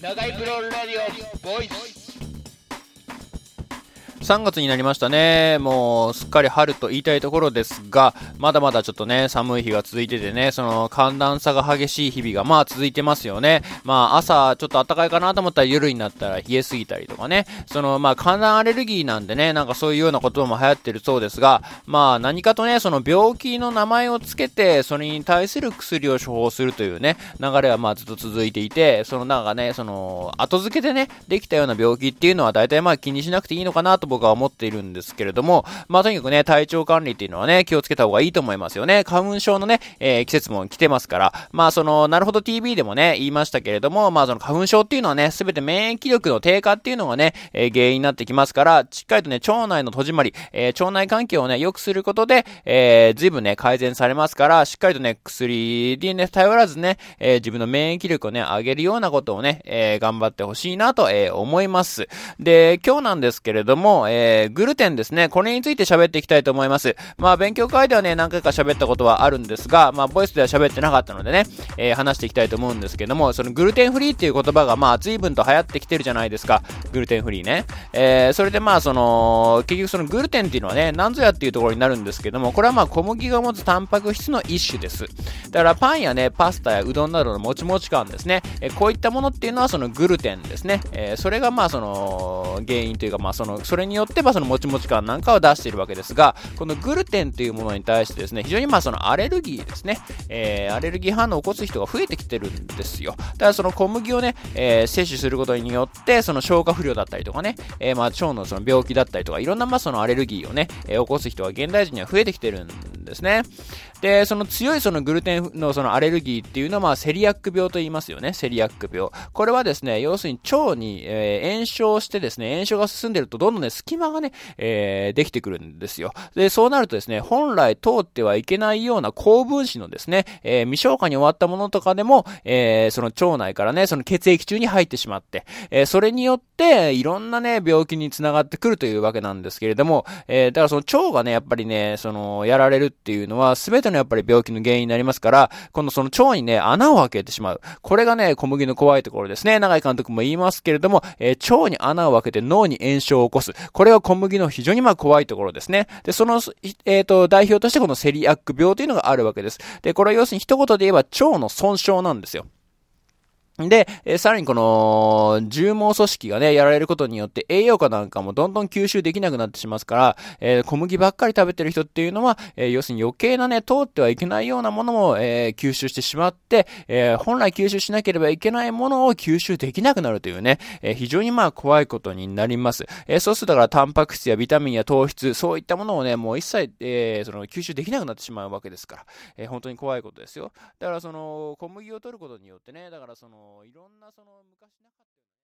長井プロラジオボイス。 3月になりましたね。もうすっかり春と言いたいところですが、まだまだちょっとね、寒い日が続いててね、その寒暖差が激しい日々が続いてますよね。朝ちょっと暖かいかなと思ったら夜になったら冷えすぎたりとかね、寒暖アレルギーなんでね、なんかそういうようなことも流行ってるそうですが、何かとね、その病気の名前をつけて、それに対する薬を処方するというね、流れはずっと続いていて、後付けでね、できたような病気っていうのは大体気にしなくていいのかなと僕は思っているんですけれども、とにかくね、体調管理っていうのはね、気をつけた方がいいと思いますよね。花粉症のね、季節も来てますから、なるほど TV でもね、言いましたけれども、その花粉症っていうのはね、すべて免疫力の低下っていうのがね、原因になってきますから、しっかりとね、腸内の戸締まり、腸内環境をね、良くすることで、随分ね、改善されますから、しっかりとね、薬にね、頼らずね、自分の免疫力をね、上げるようなことをね、頑張ってほしいなと、思います。で、今日なんですけれども、グルテンですね。これについて喋っていきたいと思います。勉強会ではね、何回か喋ったことはあるんですが、ボイスでは喋ってなかったのでね、話していきたいと思うんですけども、そのグルテンフリーっていう言葉が随分と流行ってきてるじゃないですか。グルテンフリーね。それで結局そのグルテンっていうのはね、何ぞやっていうところになるんですけども、これは小麦が持つタンパク質の一種です。だからパンやね、パスタやうどんなどのもちもち感ですね。こういったものっていうのはそのグルテンですね。それが原因というか、それによってそのもちもち感なんかを出しているわけですが、このグルテンというものに対してですね、非常にそのアレルギーですね、アレルギー反応を起こす人が増えてきてるんですよ。だからその小麦をね、摂取することによって、その消化不良だったりとかね、腸のその病気だったりとか、いろんなそのアレルギーをね、起こす人が現代人には増えてきてるんですね。で、その強いそのグルテンのそのアレルギーっていうのはセリアック病と言いますよね。セリアック病。これはですね、要するに腸に、炎症してですね、炎症が進んでるとどんどんね、隙間がね、できてくるんですよ。で、そうなるとですね、本来通ってはいけないような高分子のですね、未消化に終わったものとかでも、その腸内からね、その血液中に入ってしまって、それによっていろんなね、病気につながってくるというわけなんですけれども、だからその腸がね、やっぱりね、やられるっていうのは、すべてのやっぱり病気の原因になりますから、その腸にね、穴を開けてしまう。これがね、小麦の怖いところですね。永井監督も言いますけれども、腸に穴を開けて脳に炎症を起こす。これが小麦の非常に怖いところですね。で、その、代表としてこのセリアック病というのがあるわけです。で、これは要するに一言で言えば腸の損傷なんですよ。で、さらにこの、重毛組織がね、やられることによって栄養価なんかもどんどん吸収できなくなってしますから、小麦ばっかり食べてる人っていうのは、要するに余計なね、通ってはいけないようなものも、吸収してしまって、本来吸収しなければいけないものを吸収できなくなるというね、非常に怖いことになります。そうするとだからタンパク質やビタミンや糖質、そういったものをね、もう一切、吸収できなくなってしまうわけですから、本当に怖いことですよ。だから小麦を取ることによってね、だからいろんな昔なかった